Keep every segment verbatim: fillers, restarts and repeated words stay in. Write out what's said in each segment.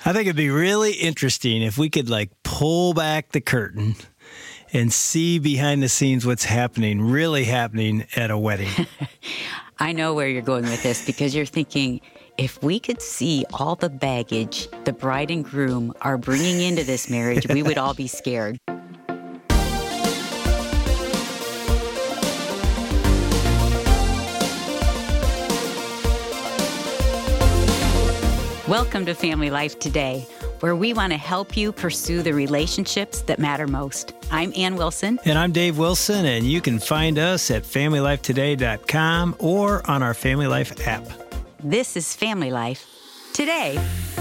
I think it'd be really interesting if we could like pull back the curtain and see behind the scenes what's happening, really happening at a wedding. I know where you're going with this because you're thinking, if we could see all the baggage the bride and groom are bringing into this marriage, we would all be scared. Welcome to Family Life Today, where we want to help you pursue the relationships that matter most. I'm Ann Wilson. And I'm Dave Wilson, and you can find us at family life today dot com or on our Family Life app. This is Family Life Today.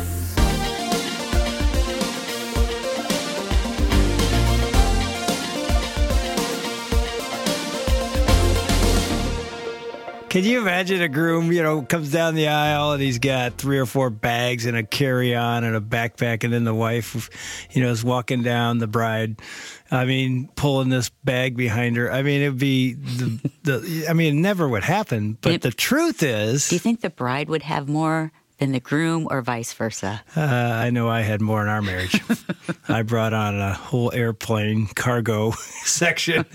Can you imagine a groom, you know, comes down the aisle and he's got three or four bags and a carry-on and a backpack, and then the wife, you know, is walking down, the bride, I mean, pulling this bag behind her. I mean, it'd be, the, the I mean, it never would happen. But it, the truth is... Do you think the bride would have more than the groom or vice versa? Uh, I know I had more in our marriage. I brought on a whole airplane cargo section.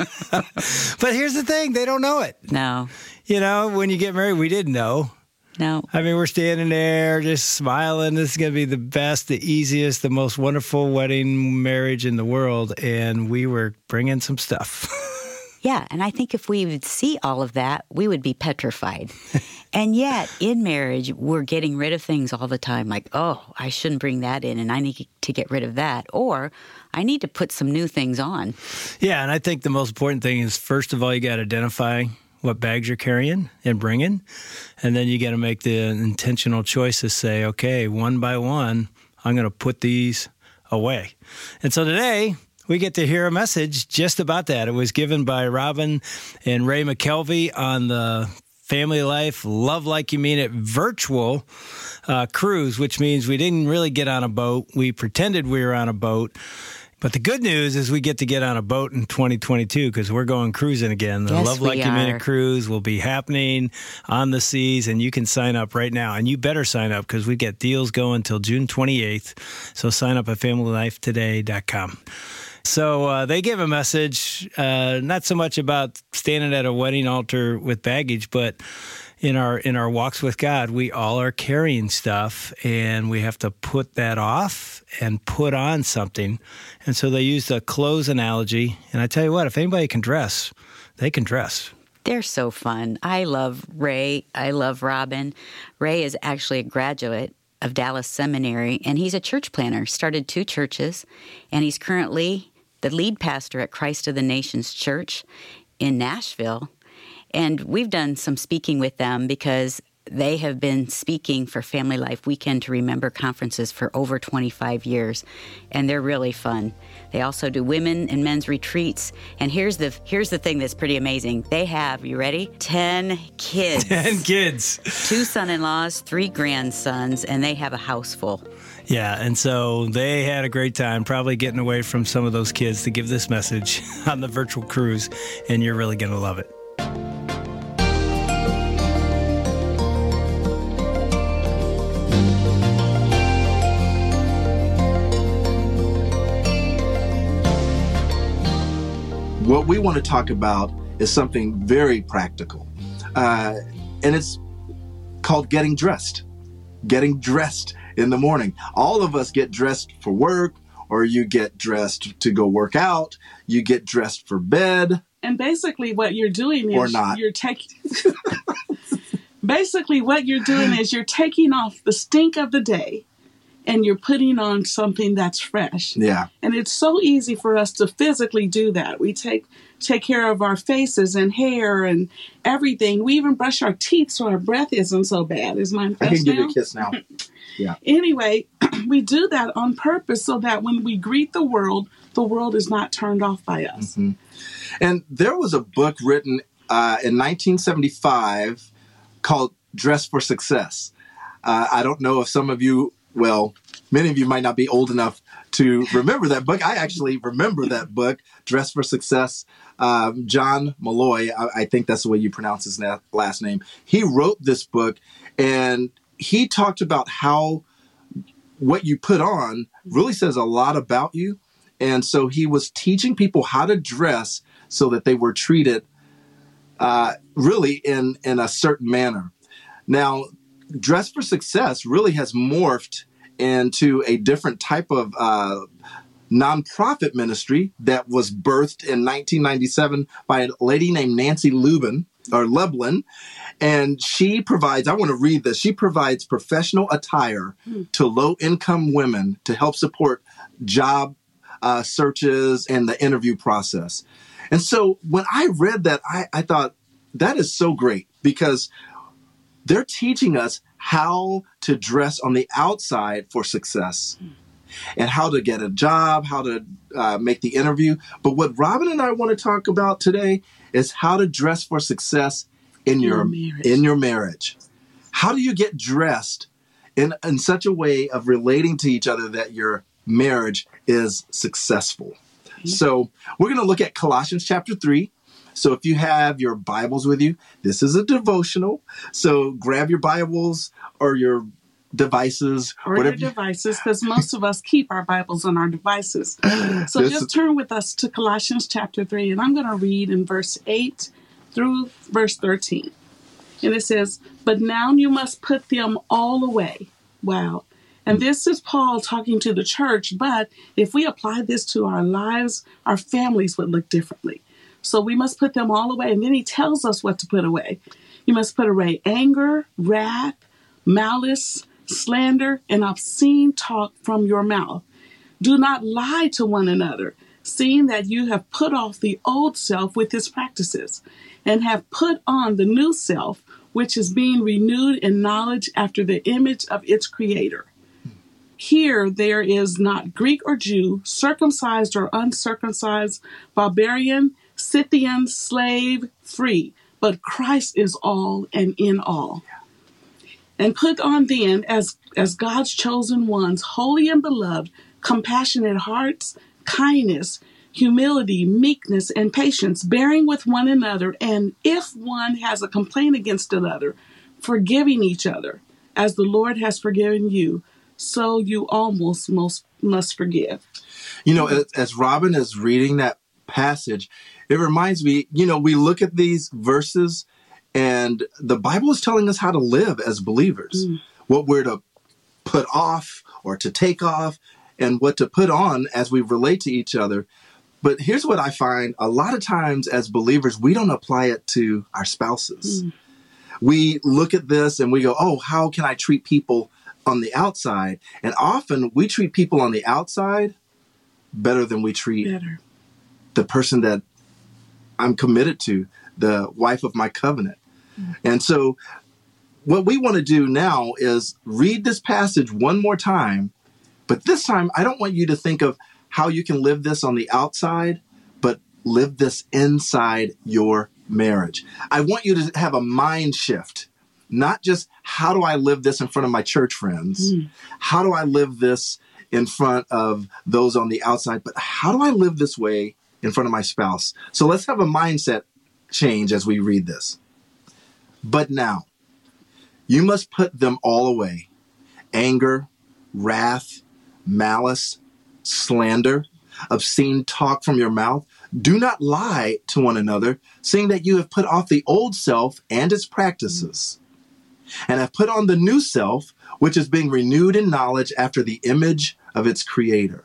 But here's the thing, they don't know it. No. You know, when you get married, we didn't know. No. I mean, we're standing there just smiling. This is going to be the best, the easiest, the most wonderful wedding marriage in the world. And we were bringing some stuff. Yeah, and I think if we would see all of that, we would be petrified. And yet, in marriage, we're getting rid of things all the time. Like, oh, I shouldn't bring that in, and I need to get rid of that. Or I need to put some new things on. Yeah, and I think the most important thing is, first of all, you got to identify what bags you're carrying and bringing. And then you got to make the intentional choice to say, okay, one by one, I'm going to put these away. And so today, we get to hear a message just about that. It was given by Robin and Ray McKelvey on the Family Life Love Like You Mean It virtual uh, cruise, which means we didn't really get on a boat. We pretended we were on a boat. But the good news is we get to get on a boat in twenty twenty-two because we're going cruising again. The yes, Love Like we You Mean are. It cruise will be happening on the seas, and you can sign up right now. And you better sign up because we get deals going until June twenty-eighth. So sign up at family life today dot com. So uh, they give a message, uh, not so much about standing at a wedding altar with baggage, but in our in our walks with God, we all are carrying stuff, and we have to put that off and put on something. And so they use the clothes analogy. And I tell you what, if anybody can dress, they can dress. They're so fun. I love Ray. I love Robin. Ray is actually a graduate of Dallas Seminary, and he's a church planner, started two churches, and he's currently the lead pastor at Christ of the Nations Church in Nashville. And we've done some speaking with them because they have been speaking for Family Life Weekend to Remember conferences for over twenty-five years, and they're really fun. They also do women and men's retreats, and here's the here's the thing that's pretty amazing. They have, you ready? Ten kids. Ten kids. Two son-in-laws, three grandsons, and they have a house full. Yeah, and so they had a great time probably getting away from some of those kids to give this message on the virtual cruise, and you're really going to love it. What we want to talk about is something very practical, uh, and it's called getting dressed. Getting dressed in the morning. All of us get dressed for work, or you get dressed to go work out. You get dressed for bed. And basically what you're doing is or not. you're taking... basically what you're doing is you're taking off the stink of the day and you're putting on something that's fresh. Yeah. And it's so easy for us to physically do that. We take take care of our faces and hair and everything. We even brush our teeth so our breath isn't so bad. Is mine fresh I can give now? you a kiss now. Yeah. Anyway, we do that on purpose so that when we greet the world, the world is not turned off by us. Mm-hmm. And there was a book written uh, in nineteen seventy-five called Dress for Success. Uh, I don't know if some of you, well, many of you might not be old enough to remember that book. I actually remember that book, Dress for Success. Um, John Malloy, I, I think that's the way you pronounce his na- last name. He wrote this book, and he talked about how what you put on really says a lot about you. And so he was teaching people how to dress so that they were treated uh, really in, in a certain manner. Now, Dress for Success really has morphed into a different type of uh, nonprofit ministry that was birthed in nineteen ninety-seven by a lady named Nancy Lubin or Lublin. And she provides, I want to read this. She provides professional attire to low-income women to help support job uh, searches and the interview process. And so when I read that, I, I thought that is so great because they're teaching us how to dress on the outside for success and how to get a job, how to uh, make the interview. But what Robin and I want to talk about today is how to dress for success in your, marriage. in your marriage. How do you get dressed in, in such a way of relating to each other that your marriage is successful? Mm-hmm. So we're going to look at Colossians chapter three. So if you have your Bibles with you, this is a devotional. So grab your Bibles or your devices. Or your devices, because most of us keep our Bibles on our devices. So This just is- turn with us to Colossians chapter three, and I'm going to read in verse eight through verse thirteen. And it says, "But now you must put them all away." Wow. And this is Paul talking to the church, but if we apply this to our lives, our families would look differently. So we must put them all away. And then he tells us what to put away. You must put away anger, wrath, malice, slander, and obscene talk from your mouth. Do not lie to one another, seeing that you have put off the old self with its practices, and have put on the new self, which is being renewed in knowledge after the image of its creator. Here there is not Greek or Jew, circumcised or uncircumcised, barbarian, Scythian, slave, free, but Christ is all and in all. And put on then, as, as God's chosen ones, holy and beloved, compassionate hearts, kindness, humility, meekness, and patience, bearing with one another, and if one has a complaint against another, forgiving each other, as the Lord has forgiven you, so you almost most must forgive. You know, as, as Robin is reading that passage, it reminds me, you know, we look at these verses and the Bible is telling us how to live as believers, mm. what we're to put off or to take off and what to put on as we relate to each other. But here's what I find a lot of times as believers, we don't apply it to our spouses. Mm. We look at this and we go, oh, how can I treat people on the outside? And often we treat people on the outside better than we treat Better. the person that I'm committed to, the wife of my covenant. Mm. And so what we want to do now is read this passage one more time. But this time, I don't want you to think of how you can live this on the outside, but live this inside your marriage. I want you to have a mind shift, not just how do I live this in front of my church friends? Mm. How do I live this in front of those on the outside? But how do I live this way in front of my spouse? So let's have a mindset change as we read this. But now, you must put them all away. Anger, wrath, malice, slander, obscene talk from your mouth. Do not lie to one another, seeing that you have put off the old self and its practices, and have put on the new self, which is being renewed in knowledge after the image of its creator.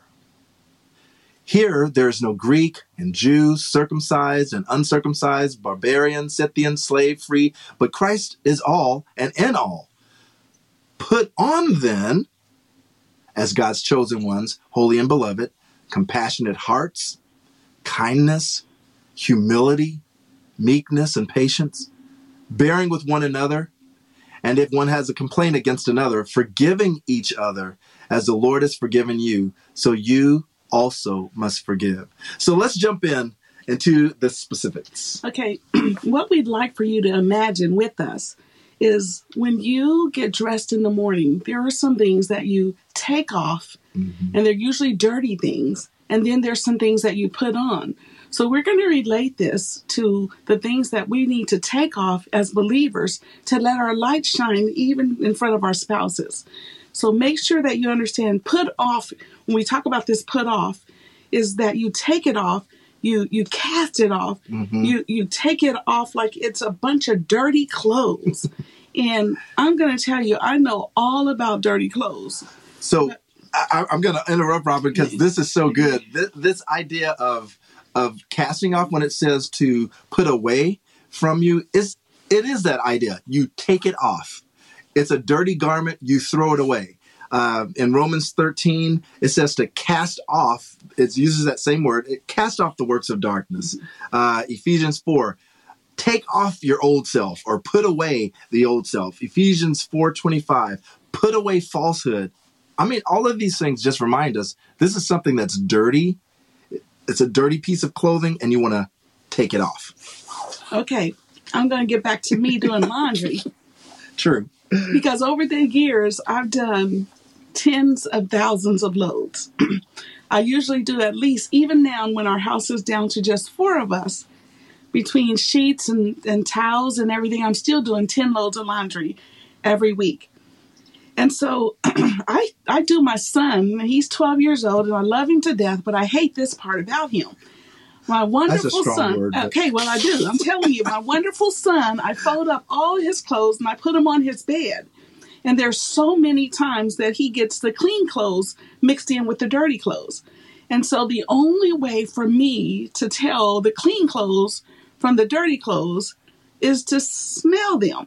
Here there is no Greek and Jew, circumcised and uncircumcised, barbarian, Scythian, slave, free, but Christ is all and in all. Put on then, as God's chosen ones, holy and beloved, compassionate hearts, kindness, humility, meekness, and patience, bearing with one another, and if one has a complaint against another, forgiving each other as the Lord has forgiven you, so you also must forgive. So let's jump in into the specifics. Okay, what we'd like for you to imagine with us is when you get dressed in the morning, there are some things that you take off, mm-hmm. and they're usually dirty things. And then there's some things that you put on. So we're going to relate this to the things that we need to take off as believers to let our light shine even in front of our spouses. So make sure that you understand put off, when we talk about this put off, is that you take it off, you you cast it off, mm-hmm. you, you take it off like it's a bunch of dirty clothes. And I'm going to tell you, I know all about dirty clothes. So I, I'm going to interrupt, Robin, because this is so good. This, this idea of of casting off when it says to put away from you, is it is that idea. You take it off. It's a dirty garment. You throw it away. Uh, in Romans thirteen, it says to cast off. It uses that same word. It cast off the works of darkness. Uh, Ephesians four, take off your old self or put away the old self. Ephesians four twenty-five, put away falsehood. I mean, all of these things just remind us this is something that's dirty. It's a dirty piece of clothing, and you want to take it off. Okay, I'm going to get back to me doing laundry. True. Because over the years, I've done tens of thousands of loads. I usually do at least, even now when our house is down to just four of us, between sheets and, and towels and everything, I'm still doing ten loads of laundry every week. And so I I do my son. He's twelve years old, and I love him to death, but I hate this part about him. My wonderful That's a strong son. Word, but... Okay, well, I do. I'm telling you, my wonderful son, I fold up all his clothes and I put them on his bed. And there's so many times that he gets the clean clothes mixed in with the dirty clothes. And so the only way for me to tell the clean clothes from the dirty clothes is to smell them.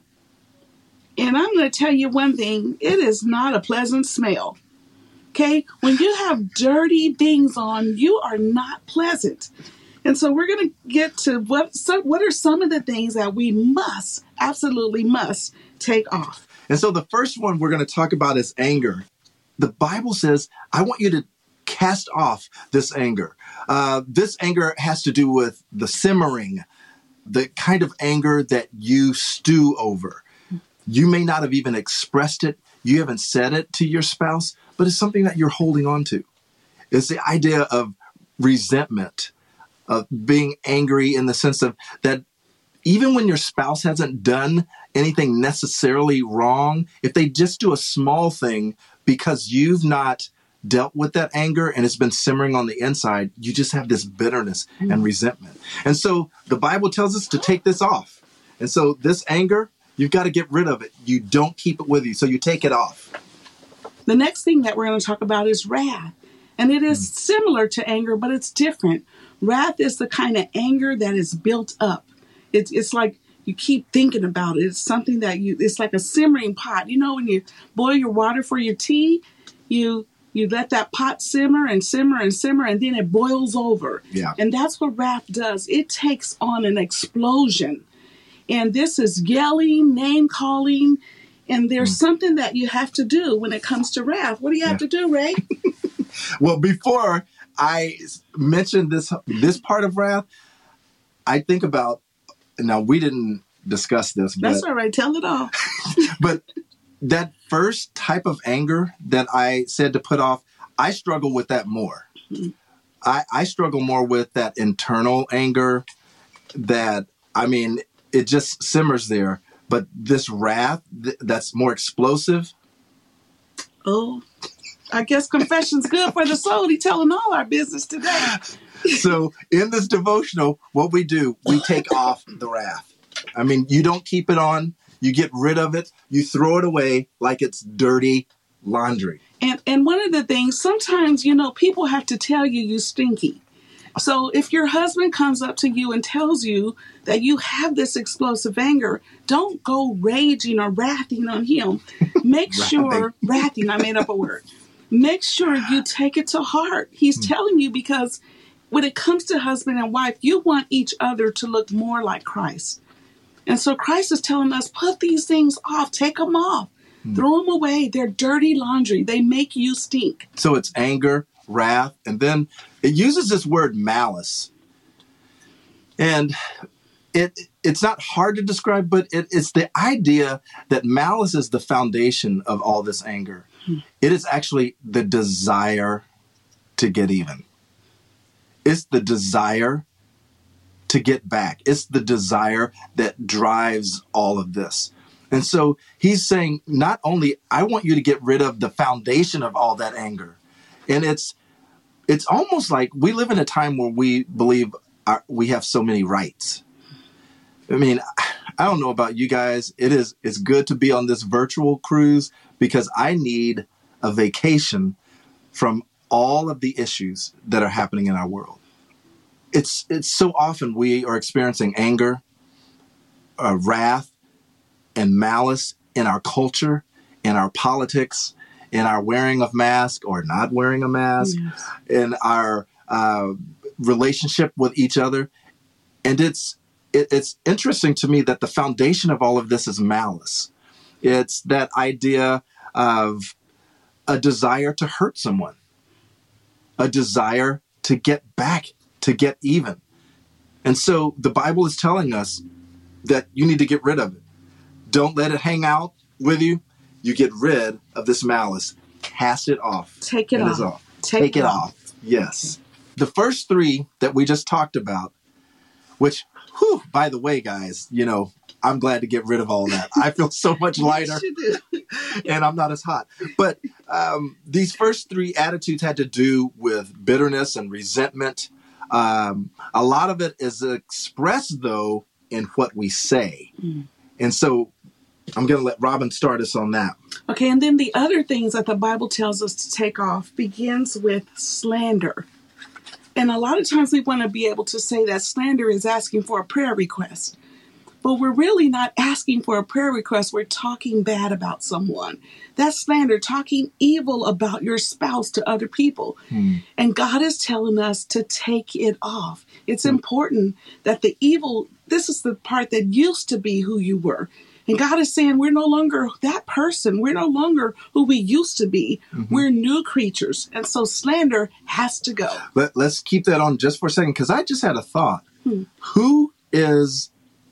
And I'm going to tell you one thing, it is not a pleasant smell. Okay? When you have dirty things on, you are not pleasant. And so we're going to get to what so what are some of the things that we must, absolutely must take off. And so the first one we're going to talk about is anger. The Bible says, I want you to cast off this anger. Uh, this anger has to do with the simmering, the kind of anger that you stew over. You may not have even expressed it. You haven't said it to your spouse, but it's something that you're holding on to. It's the idea of resentment, of being angry in the sense of that even when your spouse hasn't done anything necessarily wrong, if they just do a small thing because you've not dealt with that anger and it's been simmering on the inside, you just have this bitterness mm. and resentment. And so the Bible tells us to take this off. And so this anger, you've got to get rid of it. You don't keep it with you. So you take it off. The next thing that we're going to talk about is wrath. And it is mm. similar to anger, but it's different. Wrath is the kind of anger that is built up. It's it's like you keep thinking about it. It's something that you, it's like a simmering pot. You know, when you boil your water for your tea, you you let that pot simmer and simmer and simmer, and then it boils over. Yeah. And that's what wrath does. It takes on an explosion. And this is yelling, name calling, and there's mm. something that you have to do when it comes to wrath. What do you have yeah. to do, Ray? Well, before I mentioned this this part of wrath, I think about, now we didn't discuss this. But, that's all right. Tell it all. But that first type of anger that I said to put off, I struggle with that more. Mm-hmm. I, I struggle more with that internal anger that, I mean, it just simmers there. But this wrath th- that's more explosive. Oh, I guess confession's good for the soul. He's telling all our business today. So in this devotional, what we do, we take off the wrath. I mean, you don't keep it on. You get rid of it. You throw it away like it's dirty laundry. And and one of the things, sometimes, you know, people have to tell you you stinky. So if your husband comes up to you and tells you that you have this explosive anger, don't go raging or wrathing on him. Make sure, wrathing, I made up a word. Make sure you take it to heart. He's hmm. telling you because when it comes to husband and wife, you want each other to look more like Christ. And so Christ is telling us, put these things off, take them off, hmm. throw them away. They're dirty laundry. They make you stink. So it's anger, wrath, and then it uses this word malice. And it it's not hard to describe, but it, it's the idea that malice is the foundation of all this anger. Hmm. It is actually the desire to get even. It's the desire to get back. It's the desire that drives all of this. And so he's saying, not only, I want you to get rid of the foundation of all that anger. And it's it's almost like we live in a time where we believe our, we have so many rights. I mean, I don't know about you guys. It is it's good to be on this virtual cruise because I need a vacation from all of the issues that are happening in our world. It's it's so often we are experiencing anger, uh, wrath, and malice in our culture, in our politics, in our wearing of mask or not wearing a mask, yes. in our uh, relationship with each other. And it's it, it's interesting to me that the foundation of all of this is malice. It's that idea of a desire to hurt someone, a desire to get back, to get even. And so the Bible is telling us that you need to get rid of it. Don't let it hang out with you. You get rid of this malice. Cast it off. Take it off. off. Take, Take it it off. off. Yes. The first three that we just talked about, which, whew, by the way, guys, you know, I'm glad to get rid of all that. I feel so much lighter. Yes, you do. And I'm not as hot. But um, these first three attitudes had to do with bitterness and resentment. Um, a lot of it is expressed, though, in what we say. Mm. And so I'm going to let Robin start us on that. Okay, and then the other things that the Bible tells us to take off begins with slander. And a lot of times we want to be able to say that slander is asking for a prayer request. But we're really not asking for a prayer request. We're talking bad about someone. That's slander, talking evil about your spouse to other people. Hmm. And God is telling us to take it off. It's hmm. important that the evil, this is the part that used to be who you were. And God is saying we're no longer that person. We're no longer who we used to be. Mm-hmm. We're new creatures. And so slander has to go. Let, let's keep that on just for a second, because I just had a thought. Hmm. Who is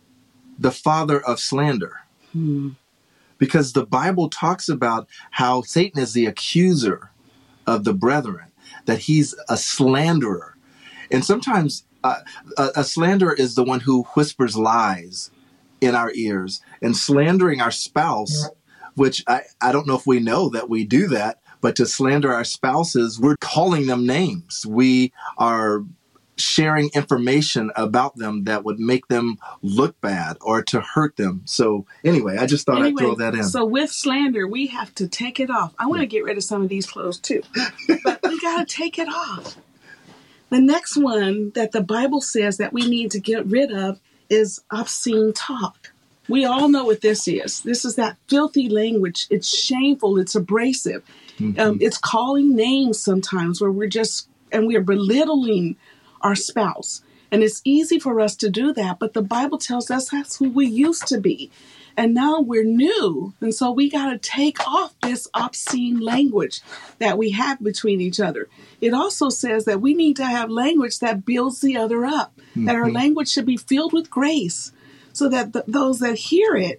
the father of slander? Hmm. Because the Bible talks about how Satan is the accuser of the brethren, that he's a slanderer. And sometimes uh, a, a slanderer is the one who whispers lies in our ears and slandering our spouse, which I, I don't know if we know that we do that, but to slander our spouses, we're calling them names. We are sharing information about them that would make them look bad or to hurt them. So anyway, I just thought anyway, I'd throw that in. So with slander, we have to take it off. I want to get rid of some of these clothes too, but we got to take it off. The next one that the Bible says that we need to get rid of is obscene talk. We all know what this is. This is that filthy language. It's shameful. It's abrasive. Mm-hmm. Um, it's calling names sometimes where we're just, and we are belittling our spouse. And it's easy for us to do that, but the Bible tells us that's who we used to be. And now we're new. And so we got to take off this obscene language that we have between each other. It also says that we need to have language that builds the other up, mm-hmm. that our language should be filled with grace so that th- those that hear it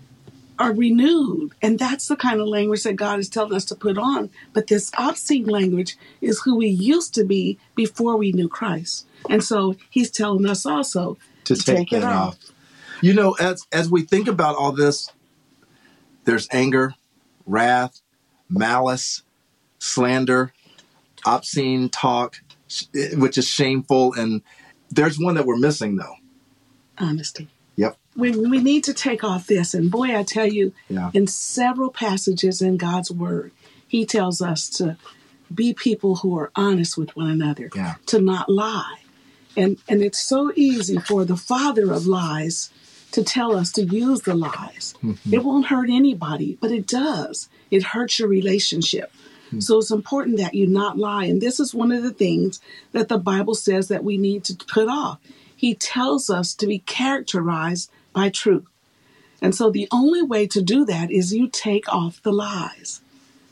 are renewed. And that's the kind of language that God is telling us to put on. But this obscene language is who we used to be before we knew Christ. And so he's telling us also to, to take, take it off. off. You know, as as we think about all this, there's anger, wrath, malice, slander, obscene talk, which is shameful. And there's one that we're missing, though. Honesty. Yep. We, we need to take off this. And boy, I tell you, yeah. in several passages in God's word, he tells us to be people who are honest with one another, yeah. to not lie. And and it's so easy for the father of lies to tell us to use the lies. Mm-hmm. It won't hurt anybody, but it does. It hurts your relationship. Mm-hmm. So it's important that you not lie. And this is one of the things that the Bible says that we need to put off. He tells us to be characterized by truth. And so the only way to do that is you take off the lies.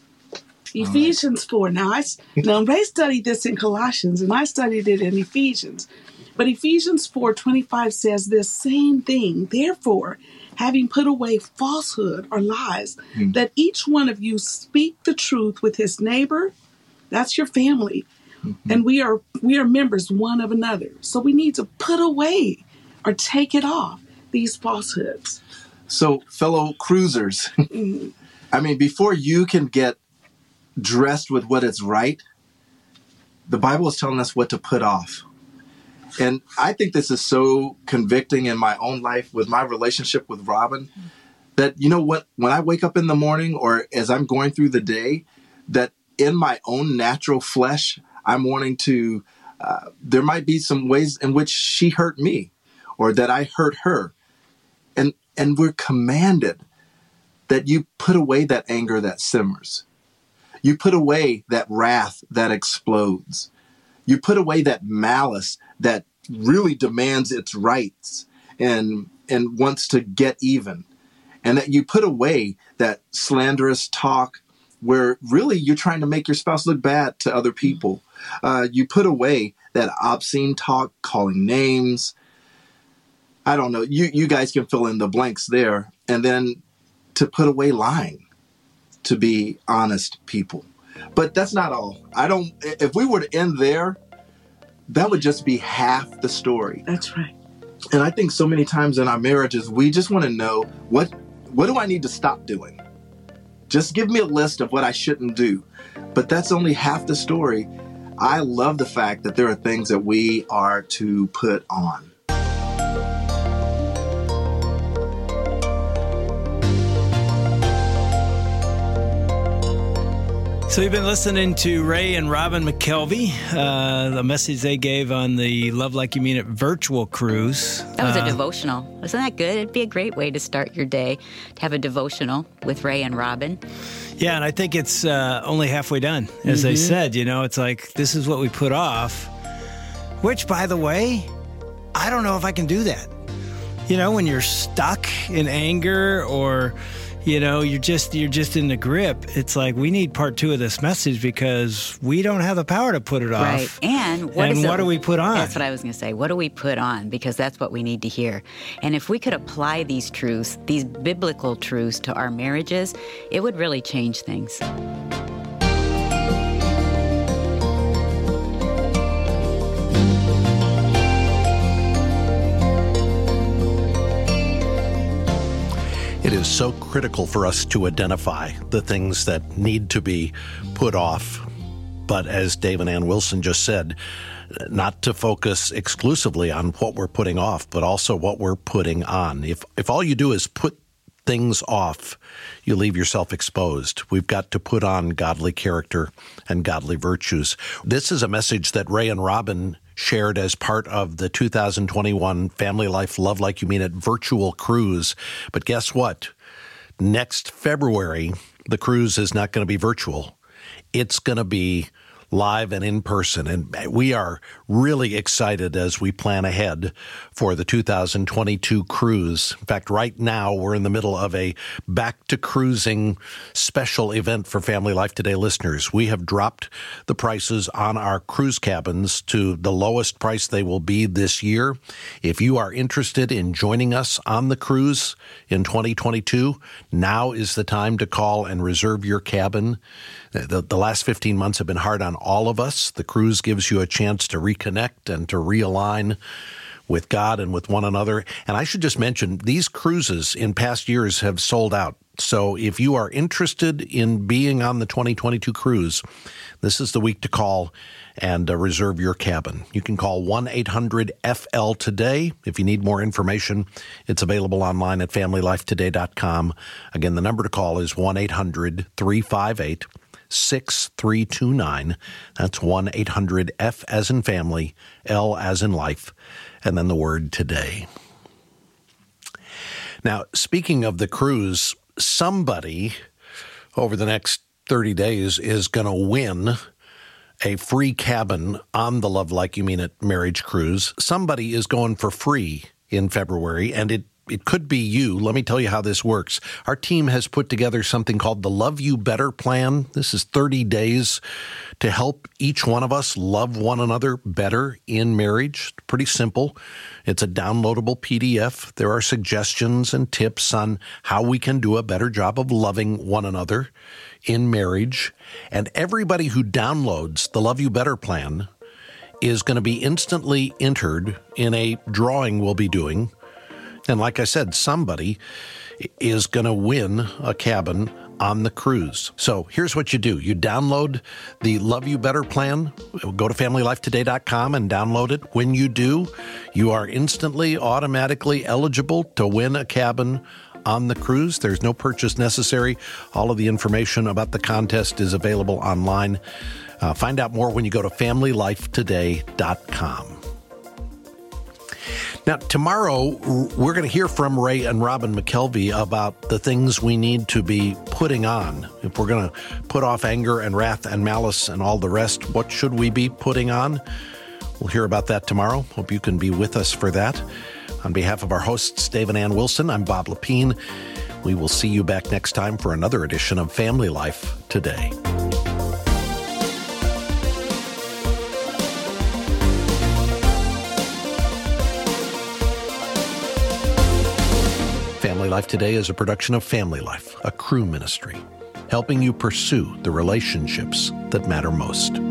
Ephesians four. Now, I, now, Ray studied this in Colossians, and I studied it in Ephesians. But Ephesians four twenty-five says this same thing. Therefore, having put away falsehood or lies, mm. that each one of you speak the truth with his neighbor. That's your family. Mm-hmm. And we are we are members one of another. So we need to put away or take it off, these falsehoods. So, fellow cruisers, I mean, before you can get dressed with what is right, the Bible is telling us what to put off. And I think this is so convicting in my own life with my relationship with Robin, that, you know what, when I wake up in the morning or as I'm going through the day, that in my own natural flesh, I'm wanting to, uh, there might be some ways in which she hurt me or that I hurt her. And, and we're commanded that you put away that anger that simmers. You put away that wrath that explodes. You put away that malice that really demands its rights and, and wants to get even. And that you put away that slanderous talk where really you're trying to make your spouse look bad to other people. Uh, you put away that obscene talk, calling names. I don't know. You, you guys can fill in the blanks there. And then to put away lying, to be honest people. But that's not all. I don't, if we were to end there, that would just be half the story. That's right. And I think so many times in our marriages, we just want to know, what, what do I need to stop doing? Just give me a list of what I shouldn't do. But that's only half the story. I love the fact that there are things that we are to put on. So you've been listening to Ray and Robin McKelvey, uh, the message they gave on the Love Like You Mean It virtual cruise. That was uh, a devotional. Isn't that good? It'd be a great way to start your day, to have a devotional with Ray and Robin. Yeah, and I think it's uh, only halfway done. As mm-hmm. they said, you know, it's like, this is what we put off, which, by the way, I don't know if I can do that. You know, when you're stuck in anger or... You know, you're just you're just in the grip. It's like, we need part two of this message because we don't have the power to put it off. Right. And what, and is what it, do we put on? That's what I was going to say. What do we put on? Because that's what we need to hear. And if we could apply these truths, these biblical truths to our marriages, it would really change things. It is so critical for us to identify the things that need to be put off. But as Dave and Ann Wilson just said, not to focus exclusively on what we're putting off, but also what we're putting on. If if all you do is put things off, you leave yourself exposed. We've got to put on godly character and godly virtues. This is a message that Ray and Robin shared as part of the two thousand twenty-one Family Life Love Like You Mean It virtual cruise. But guess what? Next February, the cruise is not going to be virtual. It's going to be live and in person. And we are really excited as we plan ahead for the two thousand twenty-two cruise. In fact, right now we're in the middle of a back to cruising special event for Family Life Today listeners. We have dropped the prices on our cruise cabins to the lowest price they will be this year. If you are interested in joining us on the cruise in twenty twenty-two, now is the time to call and reserve your cabin. The, the last fifteen months have been hard on all of us. The cruise gives you a chance to reconnect and to realign with God and with one another. And I should just mention, these cruises in past years have sold out. So if you are interested in being on the twenty twenty-two cruise, this is the week to call and uh, reserve your cabin. You can call one eight hundred F L today. If you need more information, it's available online at family life today dot com. Again, the number to call is one eight hundred three five eight six three two nine. That's one eight hundred F as in family, L as in life, and then the word today. Now, speaking of the cruise, somebody over the next thirty days is going to win a free cabin on the Love Like You Mean It marriage cruise. Somebody is going for free in February, and it It could be you. Let me tell you how this works. Our team has put together something called the Love You Better Plan. This is thirty days to help each one of us love one another better in marriage. Pretty simple. It's a downloadable P D F. There are suggestions and tips on how we can do a better job of loving one another in marriage. And everybody who downloads the Love You Better Plan is going to be instantly entered in a drawing we'll be doing. And like I said, somebody is going to win a cabin on the cruise. So here's what you do. You download the Love You Better plan. Go to family life today dot com and download it. When you do, you are instantly, automatically eligible to win a cabin on the cruise. There's no purchase necessary. All of the information about the contest is available online. Uh, find out more when you go to family life today dot com. Now, tomorrow, we're going to hear from Ray and Robin McKelvey about the things we need to be putting on. If we're going to put off anger and wrath and malice and all the rest, what should we be putting on? We'll hear about that tomorrow. Hope you can be with us for that. On behalf of our hosts, Dave and Ann Wilson, I'm Bob Lepine. We will see you back next time for another edition of Family Life Today. Family Life Today is a production of Family Life, a Cru ministry, helping you pursue the relationships that matter most.